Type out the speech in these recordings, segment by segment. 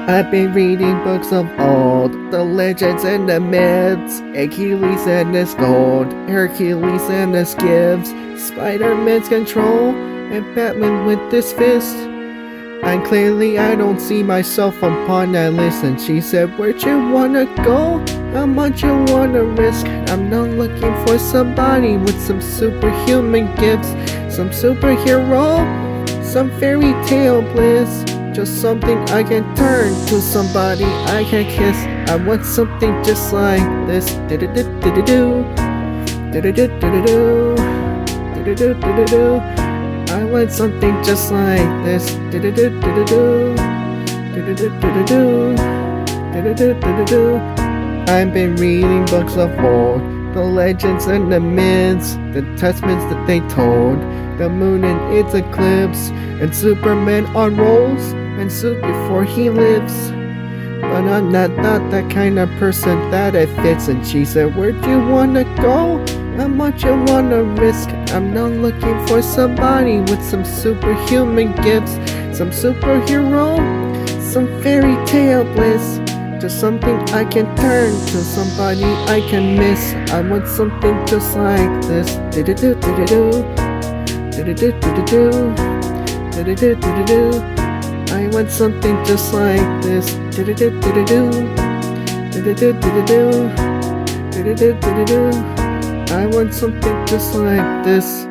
I've been reading books of old, the legends and the myths, Achilles and his gold, Hercules and his gifts, Spider-Man's control, and Batman with his fist. And clearly I don't see myself upon that list. And she said, where'd you wanna go? How much you wanna risk? I'm not looking for somebody with some superhuman gifts, some superhero, some fairy tale bliss. Just something I can turn to, somebody I can kiss. I want something just like this. Do-do-do-do-do-do. Do-do-do-do-do-do. Do-do-do-do-do-do. I want something just like this. Do-do-do-do-do-do. Do-do-do-do-do-do. Do-do-do-do-do-do. I've been reading books of old, the legends and the myths, the testaments that they told, the moon in its eclipse, and Superman unrolls and soup before he lives. But I'm not that kind of person that it fits. And she said, where'd you wanna go? How much you wanna risk? I'm not looking for somebody with some superhuman gifts, some superhero, some fairy tale bliss. Just something I can turn to, somebody I can miss. I want something just like this. Do-do-do-do-do-do. Do-do-do-do-do-do. Do-do-do-do-do-do. I want something just like this. Do-do-do-do-do-do. Do-do-do-do-do-do. Do-do-do-do-do-do. I want something just like this.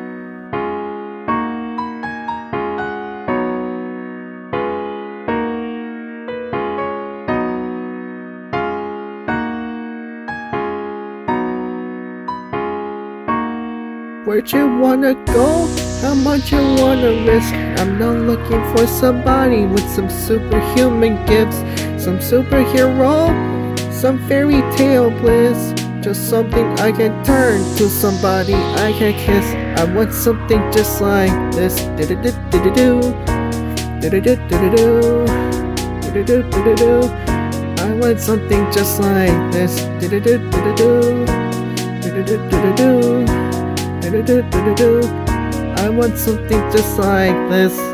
Where'd you wanna go? How much you wanna risk? I'm not looking for somebody with some superhuman gifts, some superhero, some fairy tale bliss. Just something I can turn to, somebody I can kiss. I want something just like this. Do-do-do-do-do-do. Do-do-do-do-do-do. Do-do-do-do-do-do. I want something just like this. Do-do-do-do-do-do. Do-do-do-do-do-do. Do-do-do-do-do-do. I want something just like this.